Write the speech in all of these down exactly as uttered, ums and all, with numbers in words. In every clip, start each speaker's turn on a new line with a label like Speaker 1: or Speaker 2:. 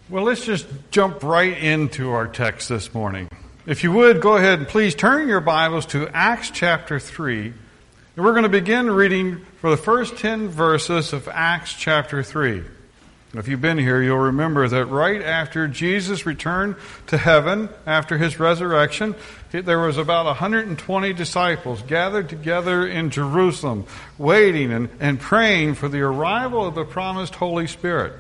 Speaker 1: Well, let's just jump right into our text this morning. If you would, go ahead and please turn your Bibles to Acts chapter three. And we're going to begin reading for the first ten verses of Acts chapter three. If you've been here, you'll remember that right after Jesus returned to heaven, after his resurrection, there was about one hundred twenty disciples gathered together in Jerusalem, waiting and, and praying for the arrival of the promised Holy Spirit.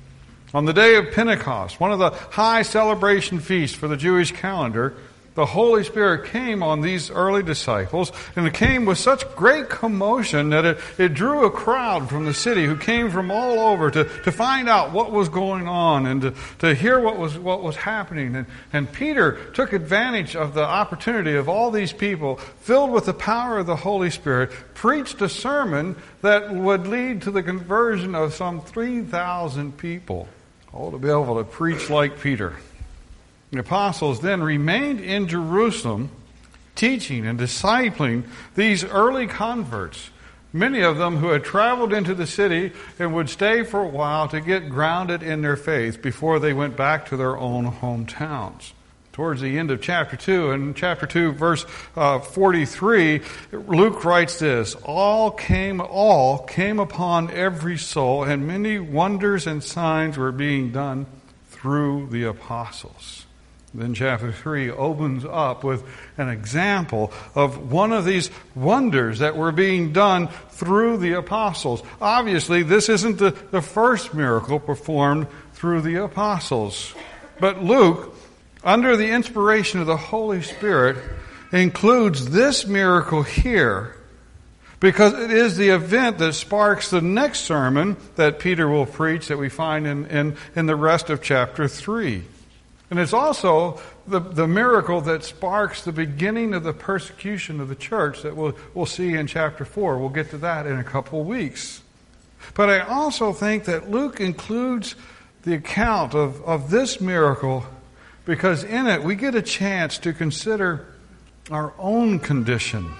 Speaker 1: On the day of Pentecost, one of the high celebration feasts for the Jewish calendar, the Holy Spirit came on these early disciples, and it came with such great commotion that it, it drew a crowd from the city who came from all over to, to find out what was going on and to, to hear what was what was happening. And, and Peter took advantage of the opportunity of all these people, filled with the power of the Holy Spirit, preached a sermon that would lead to the conversion of some three thousand people. All to be able to preach like Peter. The apostles then remained in Jerusalem, teaching and discipling these early converts, many of them who had traveled into the city and would stay for a while to get grounded in their faith before they went back to their own hometowns. Towards the end of chapter two, in chapter two, verse uh, forty-three, Luke writes this, All came, all came upon every soul, and many wonders and signs were being done through the apostles. Then chapter three opens up with an example of one of these wonders that were being done through the apostles. Obviously, this isn't the, the first miracle performed through the apostles. But Luke, under the inspiration of the Holy Spirit, includes this miracle here because it is the event that sparks the next sermon that Peter will preach that we find in, in, in the rest of chapter three. And it's also the, the miracle that sparks the beginning of the persecution of the church that we'll, we'll see in chapter four. We'll get to that in a couple of weeks. But I also think that Luke includes the account of, of this miracle because in it we get a chance to consider our own condition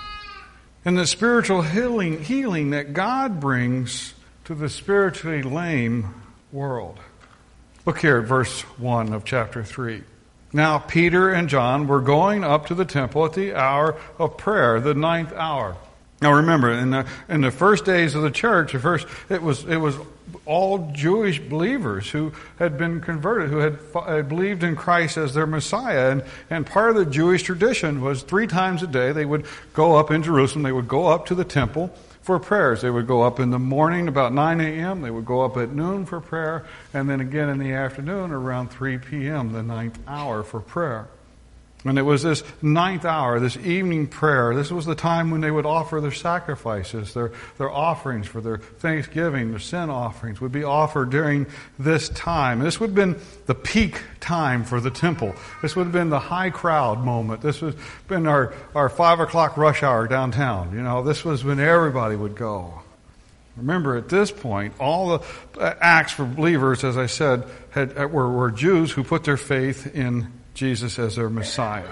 Speaker 1: and the spiritual healing, healing that God brings to the spiritually lame world. Look here at verse one of chapter three. Now Peter and John were going up to the temple at the hour of prayer, the ninth hour. Now remember, in the in the first days of the church, at first it was it was all Jewish believers who had been converted, who had, had believed in Christ as their Messiah. And, and part of the Jewish tradition was three times a day they would go up in Jerusalem, they would go up to the temple for prayers. They would go up in the morning about nine a.m., they would go up at noon for prayer, and then again in the afternoon around three p.m., the ninth hour for prayer. And it was this ninth hour, this evening prayer, this was the time when they would offer their sacrifices, their, their offerings for their thanksgiving, their sin offerings would be offered during this time. This would have been the peak time for the temple. This would have been the high crowd moment. This would have been our, our five o'clock rush hour downtown. You know, this was when everybody would go. Remember, at this point, all the acts for believers, as I said, had, were, were Jews who put their faith in Jesus as their Messiah.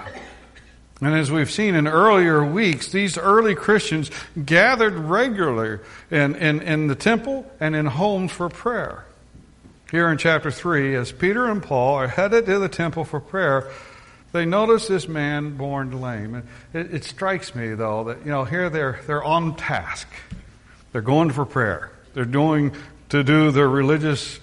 Speaker 1: And as we've seen in earlier weeks, these early Christians gathered regularly in, in, in the temple and in homes for prayer. Here in chapter three, as Peter and Paul are headed to the temple for prayer, they notice this man born lame. And it, it strikes me, though, that, you know, here they're they're on task. They're going for prayer. They're doing to do their religious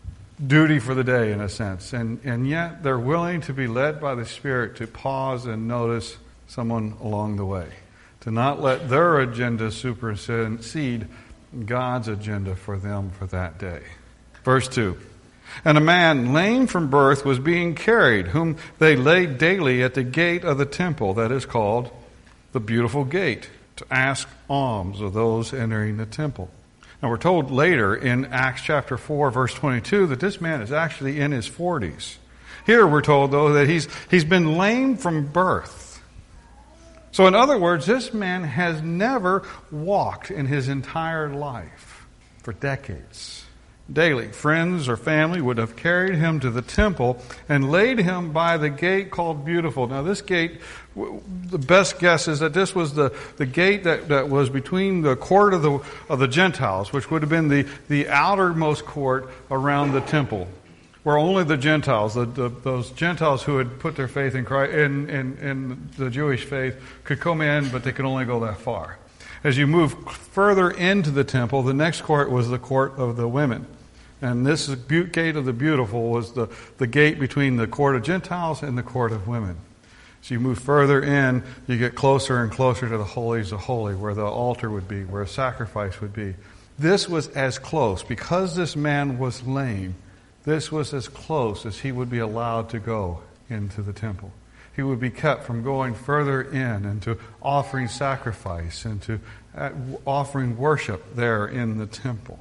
Speaker 1: duty for the day, in a sense. And, and yet they're willing to be led by the Spirit to pause and notice someone along the way. To not let their agenda supersede God's agenda for them for that day. Verse two. And a man lame from birth was being carried, whom they laid daily at the gate of the temple that is called the Beautiful Gate, to ask alms of those entering the temple. Now we're told later in Acts chapter four, verse twenty-two, that this man is actually in his forties. Here we're told, though, that he's he's been lame from birth. So in other words, this man has never walked in his entire life for decades. Daily, friends or family would have carried him to the temple and laid him by the gate called Beautiful. Now this gate, the best guess is that this was the, the gate that, that was between the court of the of the Gentiles, which would have been the, the outermost court around the temple. where only the Gentiles, the, the, those Gentiles who had put their faith in Christ, in, in, in the Jewish faith, could come in, but they could only go that far. As you move further into the temple, the next court was the court of the women. And this gate of the beautiful was the, the gate between the court of Gentiles and the court of women. So you move further in, you get closer and closer to the holies of holy, where the altar would be, where a sacrifice would be. This was as close. Because this man was lame, this was as close as he would be allowed to go into the temple. He would be kept from going further in into offering sacrifice, into offering worship there in the temple.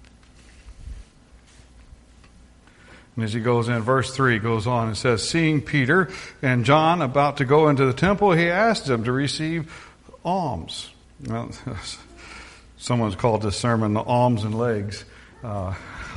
Speaker 1: And as he goes in, verse three goes on and says, seeing Peter and John about to go into the temple, he asked them to receive alms. Well, someone's called this sermon the alms and legs. Uh,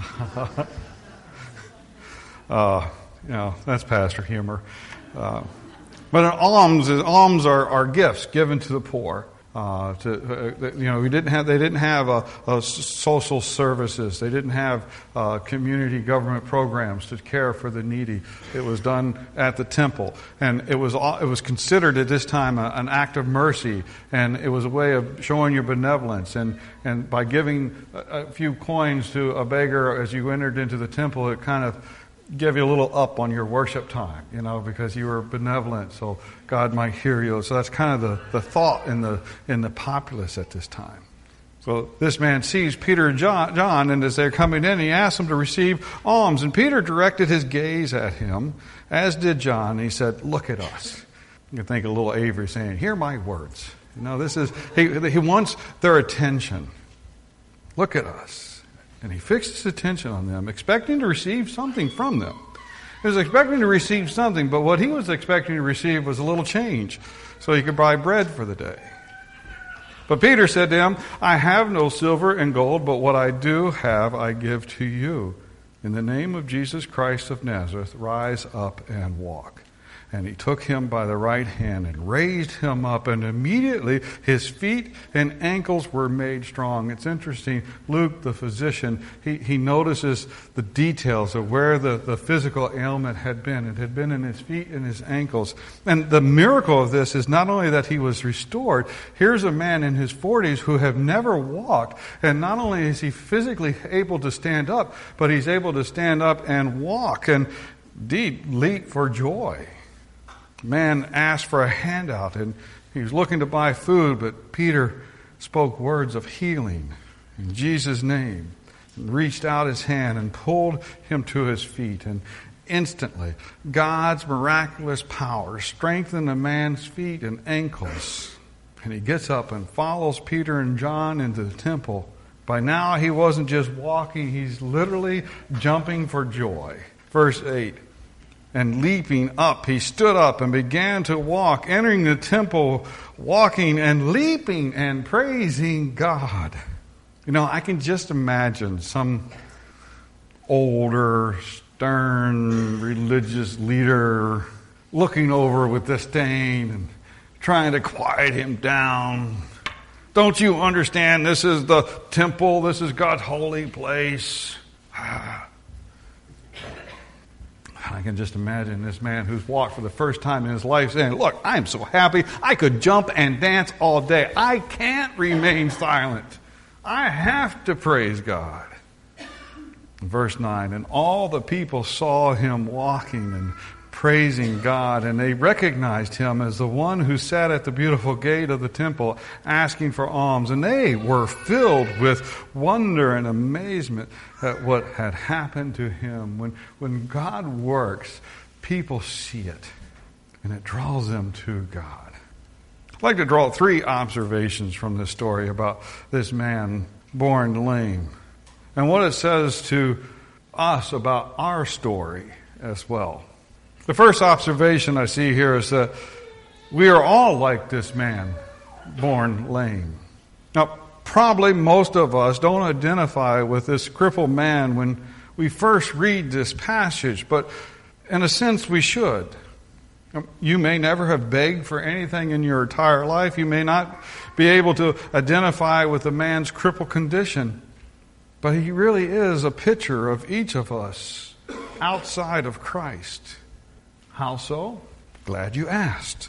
Speaker 1: uh, you know, that's pastor humor. Uh, but an alms, alms are, are gifts given to the poor. Uh, to, uh, you know, we didn't have. They didn't have uh, uh, social services. They didn't have uh, community government programs to care for the needy. It was done at the temple, and it was it was considered at this time a, an act of mercy, and it was a way of showing your benevolence. And and by giving a, a few coins to a beggar as you entered into the temple, it kind of give you a little up on your worship time, you know, because you were benevolent, so God might hear you. So that's kind of the, the thought in the in the populace at this time. So this man sees Peter and John, John, and as they're coming in, he asks them to receive alms. And Peter directed his gaze at him, as did John. And he said, "Look at us." You can think of little Avery saying, "Hear my words." You know, this is he. He wants their attention. Look at us. And he fixed his attention on them, expecting to receive something from them. He was expecting to receive something, but what he was expecting to receive was a little change so he could buy bread for the day. But Peter said to him, I have no silver and gold, but what I do have I give to you. In the name of Jesus Christ of Nazareth, rise up and walk. And he took him by the right hand and raised him up, and immediately his feet and ankles were made strong. It's interesting, Luke, the physician, he, he notices the details of where the, the physical ailment had been. It had been in his feet and his ankles. And the miracle of this is not only that he was restored, here's a man in his forties who have never walked, and not only is he physically able to stand up, but he's able to stand up and walk, and indeed leap for joy. Man asked for a handout, and he was looking to buy food, but Peter spoke words of healing in Jesus' name, and reached out his hand and pulled him to his feet. And instantly, God's miraculous power strengthened the man's feet and ankles. And he gets up and follows Peter and John into the temple. By now, he wasn't just walking, he's literally jumping for joy. Verse eight. And leaping up, he stood up and began to walk, entering the temple, walking and leaping and praising God. You know, I can just imagine some older, stern, religious leader looking over with disdain and trying to quiet him down. Don't you understand? This is the temple. This is God's holy place. I can just imagine this man who's walked for the first time in his life saying, look, I'm so happy. I could jump and dance all day. I can't remain silent. I have to praise God. Verse nine, and all the people saw him walking and praising God, and they recognized him as the one who sat at the beautiful gate of the temple asking for alms. And they were filled with wonder and amazement at what had happened to him. When, when God works, people see it, and it draws them to God. I'd like to draw three observations from this story about this man born lame, and what it says to us about our story as well. The first observation I see here is that we are all like this man, born lame. Now, probably most of us don't identify with this crippled man when we first read this passage, but in a sense we should. You may never have begged for anything in your entire life. You may not be able to identify with the man's crippled condition, but he really is a picture of each of us. outside of Christ. How so? Glad you asked.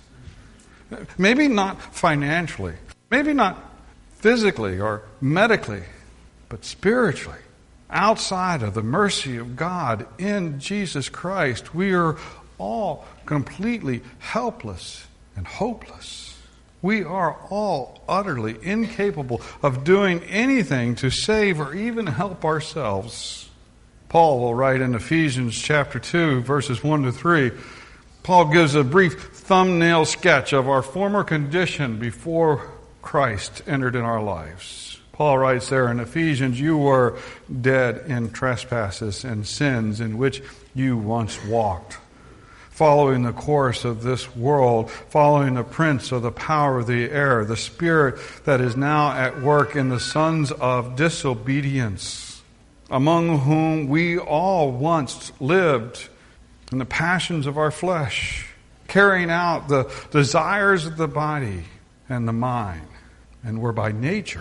Speaker 1: Maybe not financially, maybe not physically or medically, but spiritually. Outside of the mercy of God in Jesus Christ, we are all completely helpless and hopeless. We are all utterly incapable of doing anything to save or even help ourselves. Paul will write in Ephesians chapter two, verses one to three, Paul gives a brief thumbnail sketch of our former condition before Christ entered in our lives. Paul writes there in Ephesians, you were dead in trespasses and sins in which you once walked, following the course of this world, following the prince of the power of the air, the spirit that is now at work in the sons of disobedience, among whom we all once lived in the passions of our flesh, carrying out the desires of the body and the mind, and were by nature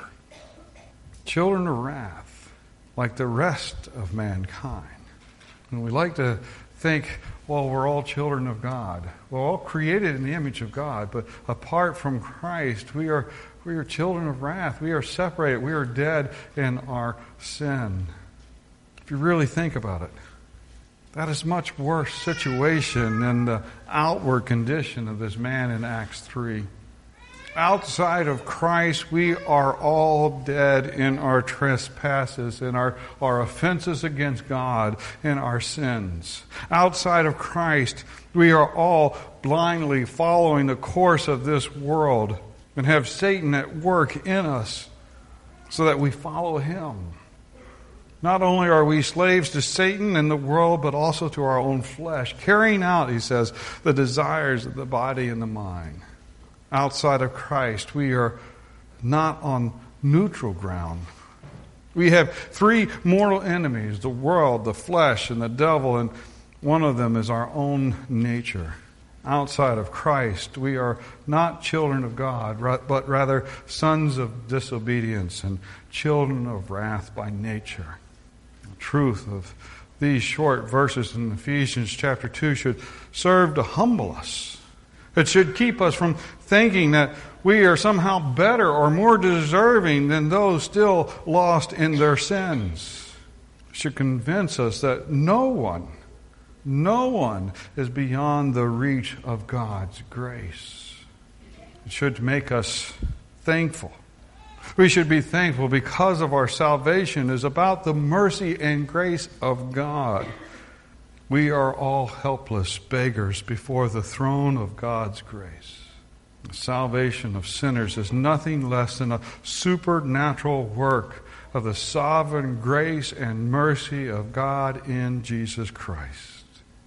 Speaker 1: children of wrath, like the rest of mankind. And we like to think, well, we're all children of God. We're all created in the image of God, but apart from Christ, we are we are children of wrath. We are separated. We are dead in our sin. If you really think about it, that is a much worse situation than the outward condition of this man in Acts three. Outside of Christ, we are all dead in our trespasses, in our, our offenses against God, in our sins. Outside of Christ, we are all blindly following the course of this world and have Satan at work in us so that we follow him. Not only are we slaves to Satan and the world, but also to our own flesh, carrying out, he says, the desires of the body and the mind. Outside of Christ, we are not on neutral ground. We have three mortal enemies, the world, the flesh, and the devil, and one of them is our own nature. Outside of Christ, we are not children of God, but rather sons of disobedience and children of wrath by nature. The truth of these short verses in Ephesians chapter two should serve to humble us. It should keep us from thinking that we are somehow better or more deserving than those still lost in their sins. It should convince us that no one, no one is beyond the reach of God's grace. It should make us thankful. We should be thankful because of our salvation is about the mercy and grace of God. We are all helpless beggars before the throne of God's grace. The salvation of sinners is nothing less than a supernatural work of the sovereign grace and mercy of God in Jesus Christ.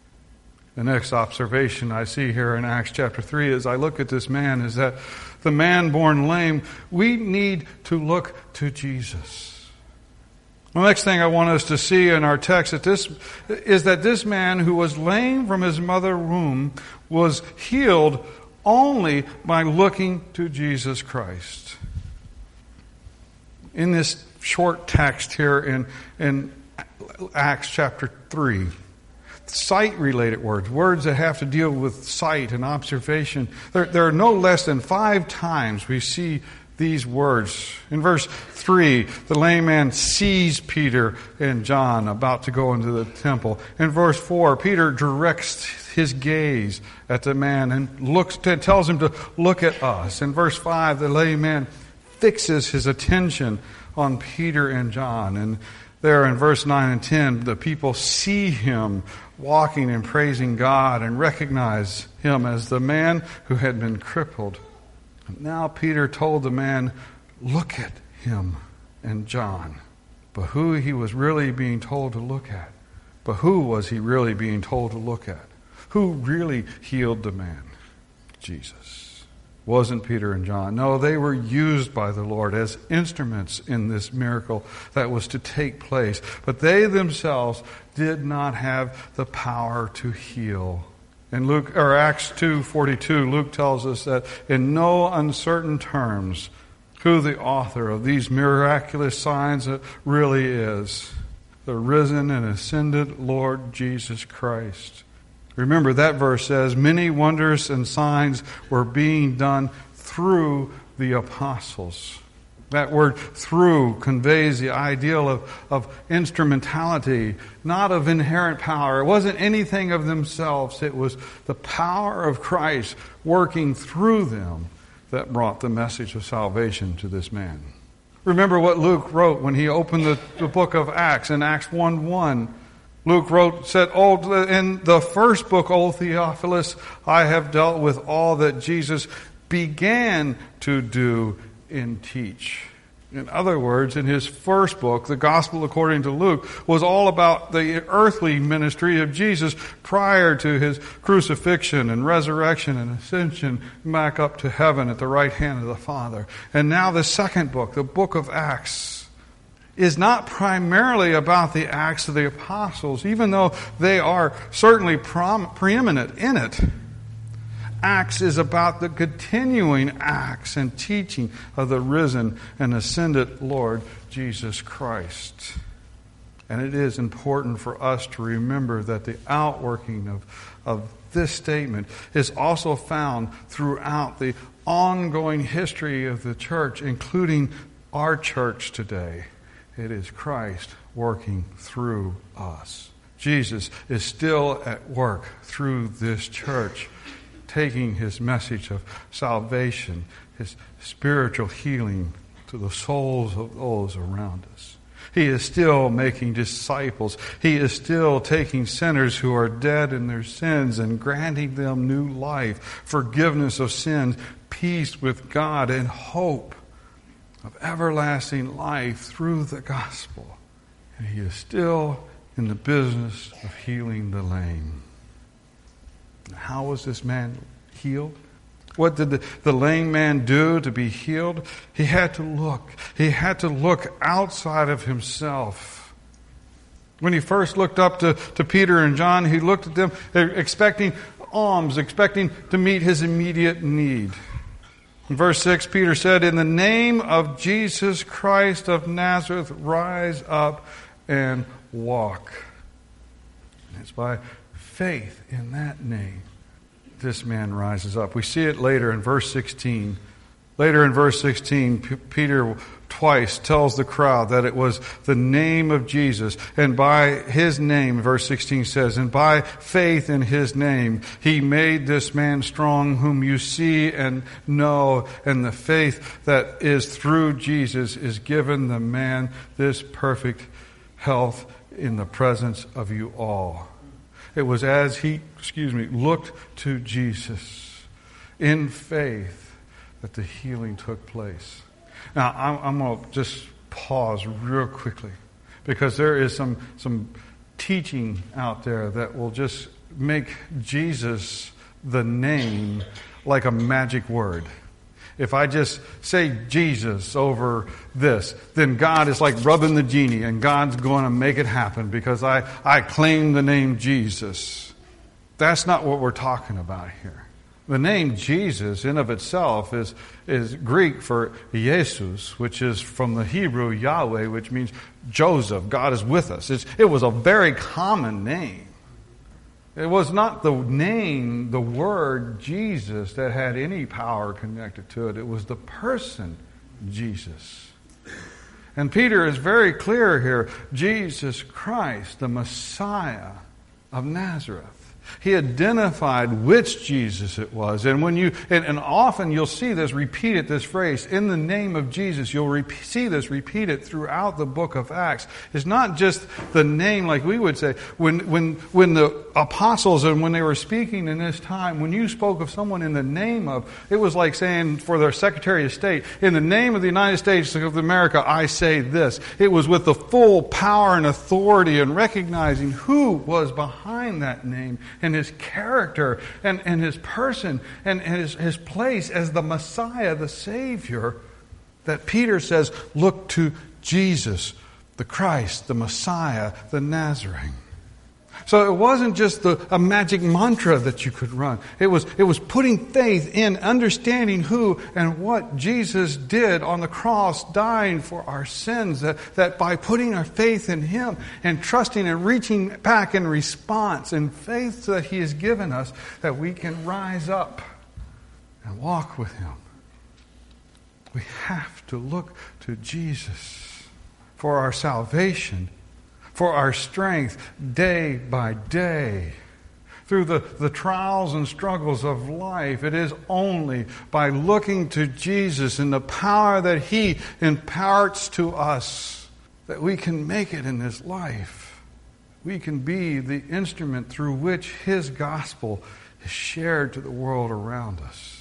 Speaker 1: The next observation I see here in Acts chapter three as I look at this man is that the man born lame, we need to look to Jesus. The next thing I want us to see in our text that this, is that this man who was lame from his mother's womb was healed only by looking to Jesus Christ. In this short text here in, in Acts chapter three, sight-related words, words that have to deal with sight and observation, there, there are no less than five times we see these words. In verse three, the lame man sees Peter and John about to go into the temple. In verse four, Peter directs his gaze at the man and looks to, tells him to look at us. In verse five, the lame man fixes his attention on Peter and John. And there in verse nine and ten, the people see him walking and praising God and recognize him as the man who had been crippled. Now Peter told the man, look at him and John. But who he was really being told to look at? But who was he really being told to look at? Who really healed the man? Jesus. Wasn't Peter and John. No, they were used by the Lord as instruments in this miracle that was to take place. But they themselves did not have the power to heal. In Luke or Acts two forty-two, Luke tells us that in no uncertain terms who the author of these miraculous signs really is. the risen and ascended Lord Jesus Christ. Remember, that verse says, many wonders and signs were being done through the apostles. That word through conveys the ideal of, of instrumentality, not of inherent power. It wasn't anything of themselves. It was the power of Christ working through them that brought the message of salvation to this man. Remember what Luke wrote when he opened the, the book of Acts in Acts one one. Luke wrote, said, "Oh, in the first book, O Theophilus, I have dealt with all that Jesus began to do and teach." In other words, in his first book, the Gospel according to Luke, was all about the earthly ministry of Jesus prior to his crucifixion and resurrection and ascension back up to heaven at the right hand of the Father. And now the second book, the book of Acts, is not primarily about the Acts of the Apostles, even though they are certainly prom- preeminent in it. Acts is about the continuing acts and teaching of the risen and ascended Lord Jesus Christ. And it is important for us to remember that the outworking of, of this statement is also found throughout the ongoing history of the church, including our church today. It is Christ working through us. Jesus is still at work through this church, taking his message of salvation, his spiritual healing to the souls of those around us. He is still making disciples. He is still taking sinners who are dead in their sins and granting them new life, forgiveness of sins, peace with God, and hope of everlasting life through the gospel. And he is still in the business of healing the lame. How was this man healed? What did the, the lame man do to be healed? He had to look. He had to look outside of himself. When he first looked up to, to Peter and John, he looked at them expecting alms, expecting to meet his immediate need. In verse six, Peter said, "In the name of Jesus Christ of Nazareth, rise up and walk." And it's by faith in that name this man rises up. We see it later in verse sixteen. Later in verse sixteen, P- Peter twice tells the crowd that it was the name of Jesus. And by his name, verse sixteen says, "And by faith in his name, he made this man strong whom you see and know. And the faith that is through Jesus is given the man this perfect health in the presence of you all." It was as he, excuse me, looked to Jesus in faith that the healing took place. Now, I'm, I'm going to just pause real quickly because there is some, some teaching out there that will just make Jesus the name like a magic word. If I just say Jesus over this, then God is like rubbing the genie and God's going to make it happen because I, I claim the name Jesus. That's not what we're talking about here. The name Jesus in of itself is, is Greek for Jesus, which is from the Hebrew Yahweh, which means Joseph. God is with us. It's, it was a very common name. It was not the name, the word Jesus, that had any power connected to it. It was the person Jesus. And Peter is very clear here. Jesus Christ, the Messiah of Nazareth. He identified which Jesus it was. And when you, and, and often you'll see this repeated, this phrase, in the name of Jesus. You'll re- see this repeated throughout the book of Acts. It's not just the name like we would say. When, when, when the apostles and when they were speaking in this time, when you spoke of someone in the name of, it was like saying for their Secretary of State, in the name of the United States of America, I say this. It was with the full power and authority and recognizing who was behind that name and his character and, and his person and, and his, his place as the Messiah, the Savior, that Peter says, look to Jesus, the Christ, the Messiah, the Nazarene. So it wasn't just the, a magic mantra that you could run. It was, it was putting faith in understanding who and what Jesus did on the cross, dying for our sins. That, that by putting our faith in Him and trusting and reaching back in response and faith that He has given us, that we can rise up and walk with Him. We have to look to Jesus for our salvation, for our strength day by day. Through the, the trials and struggles of life, it is only by looking to Jesus and the power that He imparts to us that we can make it in this life. We can be the instrument through which His gospel is shared to the world around us.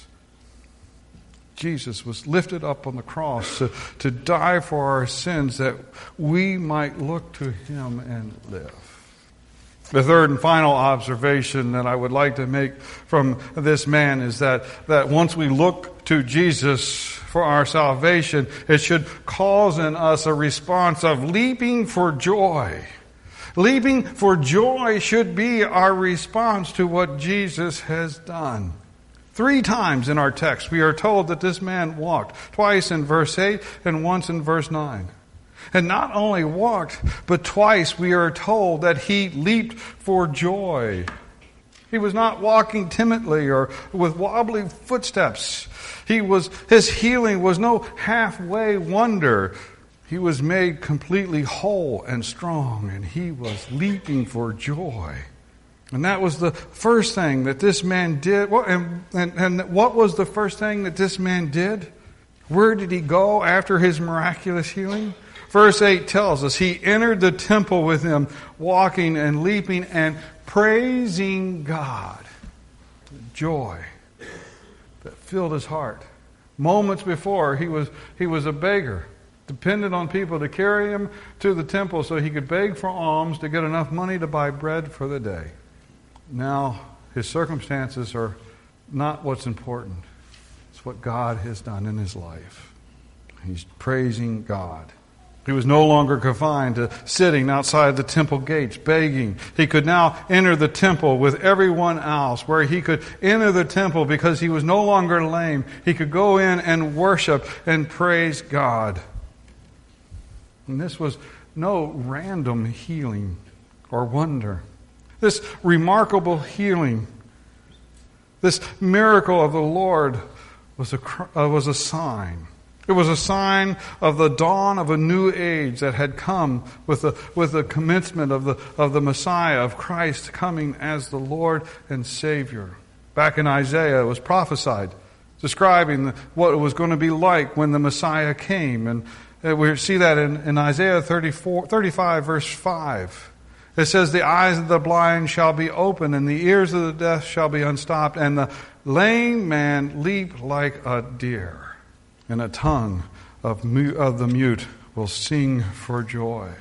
Speaker 1: Jesus was lifted up on the cross to, to die for our sins that we might look to Him and live. The third and final observation that I would like to make from this man is that, that once we look to Jesus for our salvation, it should cause in us a response of leaping for joy. Leaping for joy should be our response to what Jesus has done. Three times in our text we are told that this man walked. Twice in verse eight and once in verse nine. And not only walked, but twice we are told that he leaped for joy. He was not walking timidly or with wobbly footsteps. He was, his healing was no halfway wonder. He was made completely whole and strong, and he was leaping for joy. And that was the first thing that this man did. And, and, and what was the first thing that this man did? Where did he go after his miraculous healing? Verse eight tells us he entered the temple with him, walking and leaping and praising God. The joy that filled his heart. Moments before, he was, he was a beggar, dependent on people to carry him to the temple so he could beg for alms to get enough money to buy bread for the day. Now, his circumstances are not what's important. It's what God has done in his life. He's praising God. He was no longer confined to sitting outside the temple gates begging. He could now enter the temple with everyone else, where he could enter the temple because he was no longer lame. He could go in and worship and praise God. And this was no random healing or wonder. This remarkable healing, this miracle of the Lord was a, uh, was a sign. It was a sign of the dawn of a new age that had come with the, with the commencement of the, of the Messiah, of Christ coming as the Lord and Savior. Back in Isaiah, it was prophesied, describing what it was going to be like when the Messiah came. And we see that in, in Isaiah thirty-four, thirty-five, verse five. It says, the eyes of the blind shall be opened, and the ears of the deaf shall be unstopped, and the lame man leap like a deer, and a tongue of, mute, of the mute will sing for joy.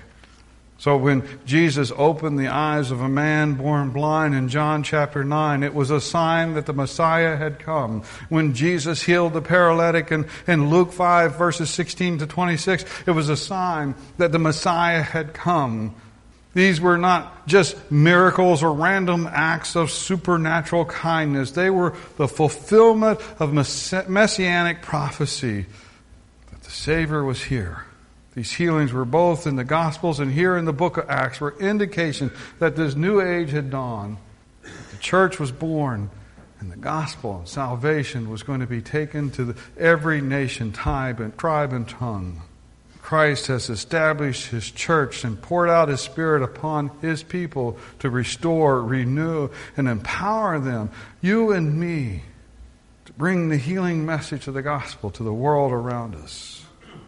Speaker 1: So when Jesus opened the eyes of a man born blind in John chapter nine, it was a sign that the Messiah had come. When Jesus healed the paralytic in, in Luke five, verses sixteen to twenty-six, it was a sign that the Messiah had come. These were not just miracles or random acts of supernatural kindness. They were the fulfillment of messianic prophecy that the Savior was here. These healings were both in the Gospels and here in the book of Acts were indication that this new age had dawned. The church was born, and the gospel and salvation was going to be taken to the, every nation, tribe, and tribe and tongue. Christ has established His church and poured out His Spirit upon His people to restore, renew, and empower them, you and me, to bring the healing message of the gospel to the world around us.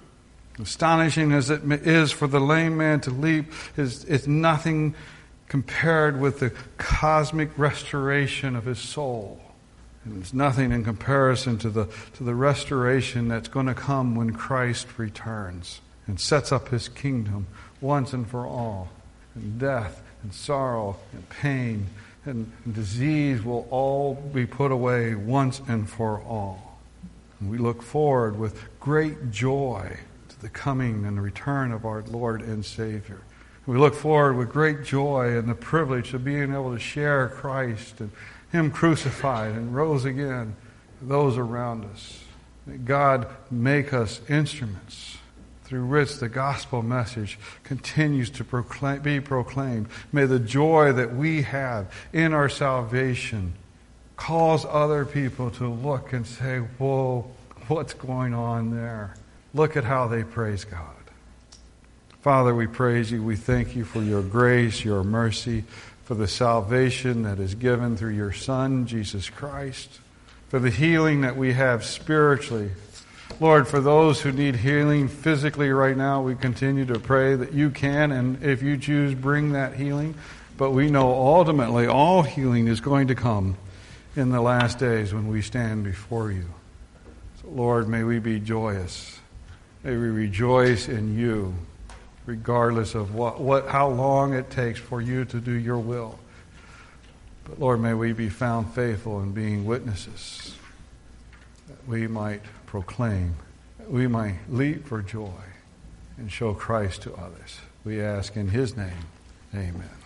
Speaker 1: Astonishing as it is for the lame man to leap, is it's nothing compared with the cosmic restoration of his soul. And it's nothing in comparison to the to the restoration that's going to come when Christ returns and sets up His kingdom once and for all. And death and sorrow and pain and disease will all be put away once and for all. And we look forward with great joy to the coming and the return of our Lord and Savior. We look forward with great joy and the privilege of being able to share Christ and Him crucified and rose again to those around us. May God make us instruments through which the gospel message continues to proclaim, be proclaimed. May the joy that we have in our salvation cause other people to look and say, whoa, what's going on there? Look at how they praise God. Father, we praise you. We thank you for your grace, your mercy, for the salvation that is given through your Son, Jesus Christ, for the healing that we have spiritually. Lord, for those who need healing physically right now, we continue to pray that you can, and if you choose, bring that healing. But we know ultimately all healing is going to come in the last days when we stand before you. So, Lord, may we be joyous. May we rejoice in you, regardless of what, what, how long it takes for you to do your will. But Lord, may we be found faithful in being witnesses, that we might proclaim, that we might leap for joy and show Christ to others. We ask in his name, amen.